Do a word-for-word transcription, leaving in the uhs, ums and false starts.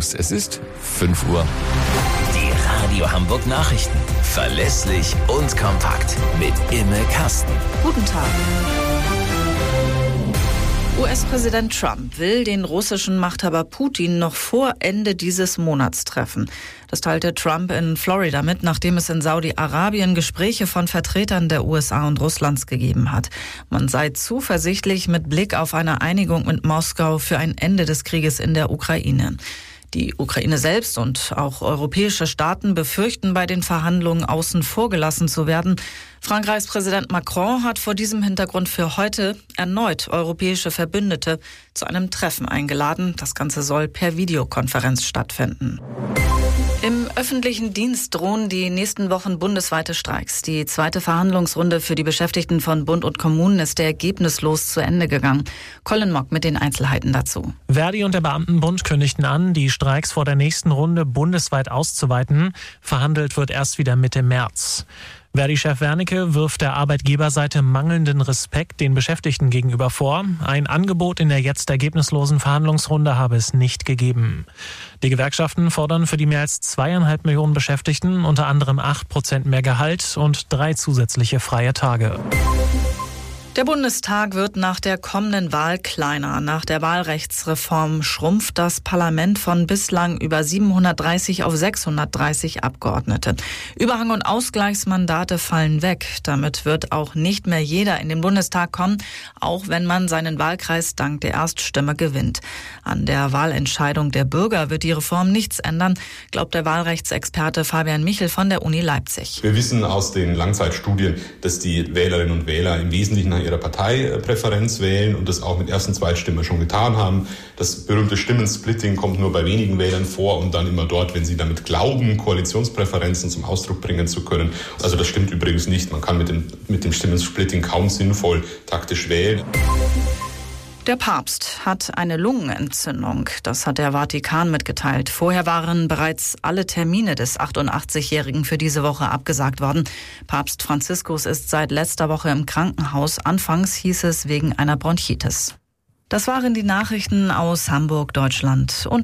News. Es ist fünf Uhr. Die Radio Hamburg Nachrichten. Verlässlich und kompakt. Mit Imme Kasten. Guten Tag. U S-Präsident Trump will den russischen Machthaber Putin noch vor Ende dieses Monats treffen. Das teilte Trump in Florida mit, nachdem es in Saudi-Arabien Gespräche von Vertretern der U S A und Russlands gegeben hat. Man sei zuversichtlich mit Blick auf eine Einigung mit Moskau für ein Ende des Krieges in der Ukraine. Die Ukraine selbst und auch europäische Staaten befürchten, bei den Verhandlungen außen vor gelassen zu werden. Frankreichs Präsident Macron hat vor diesem Hintergrund für heute erneut europäische Verbündete zu einem Treffen eingeladen. Das Ganze soll per Videokonferenz stattfinden. Im öffentlichen Dienst drohen die nächsten Wochen bundesweite Streiks. Die zweite Verhandlungsrunde für die Beschäftigten von Bund und Kommunen ist ergebnislos zu Ende gegangen. Colin Mock mit den Einzelheiten dazu. Verdi und der Beamtenbund kündigten an, die Streiks vor der nächsten Runde bundesweit auszuweiten. Verhandelt wird erst wieder Mitte März. Verdi-Chef Wernicke wirft der Arbeitgeberseite mangelnden Respekt den Beschäftigten gegenüber vor. Ein Angebot in der jetzt ergebnislosen Verhandlungsrunde habe es nicht gegeben. Die Gewerkschaften fordern für die mehr als zweieinhalb Millionen Beschäftigten unter anderem acht Prozent mehr Gehalt und drei zusätzliche freie Tage. Der Bundestag wird nach der kommenden Wahl kleiner. Nach der Wahlrechtsreform schrumpft das Parlament von bislang über siebenhundertdreißig auf sechshundertdreißig Abgeordnete. Überhang- und Ausgleichsmandate fallen weg. Damit wird auch nicht mehr jeder in den Bundestag kommen, auch wenn man seinen Wahlkreis dank der Erststimme gewinnt. An der Wahlentscheidung der Bürger wird die Reform nichts ändern, glaubt der Wahlrechtsexperte Fabian Michel von der Uni Leipzig. Wir wissen aus den Langzeitstudien, dass die Wählerinnen und Wähler im Wesentlichen nach ihrer Parteipräferenz wählen und das auch mit Erst- und Zweitstimme schon getan haben. Das berühmte Stimmensplitting kommt nur bei wenigen Wählern vor und dann immer dort, wenn sie damit glauben, Koalitionspräferenzen zum Ausdruck bringen zu können. Also das stimmt übrigens nicht. Man kann mit dem, mit dem Stimmensplitting kaum sinnvoll taktisch wählen. Der Papst hat eine Lungenentzündung. Das hat der Vatikan mitgeteilt. Vorher waren bereits alle Termine des achtundachtzigjährigen für diese Woche abgesagt worden. Papst Franziskus ist seit letzter Woche im Krankenhaus. Anfangs hieß es wegen einer Bronchitis. Das waren die Nachrichten aus Hamburg, Deutschland und